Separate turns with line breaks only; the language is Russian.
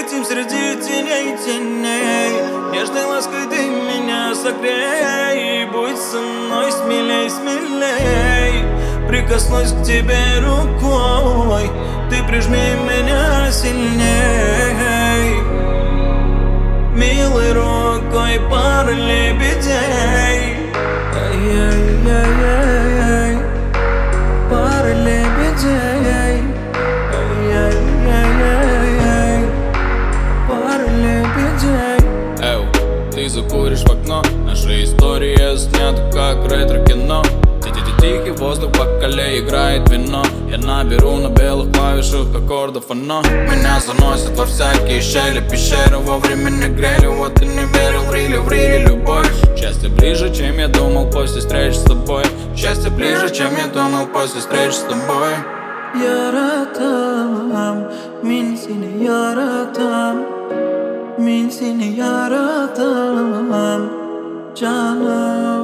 летим среди теней. Нежной лаской ты меня согрей. Будь со мной смелей. Прикоснусь к тебе рукой, ты прижми меня сильней. Милой рукой пара лебедей. Ай-яй-яй-яй, пара лебедей. Ай-яй-яй-яй, пара лебедей.
Эу, ты закуришь в окно, наша история снята как ретро-кино. Тихий воздух, в бокале играет вино. Я наберу на белых клавишах аккордов оно. Меня заносит во всякие щели пещеры. Вовремя не грели, вот и не верил в рили любовь. Счастье ближе, чем я думал после встречи с тобой. Счастье ближе, чем я думал после встречи с тобой.
Yaratam, min seni yaratam, min seni yaratam, canım.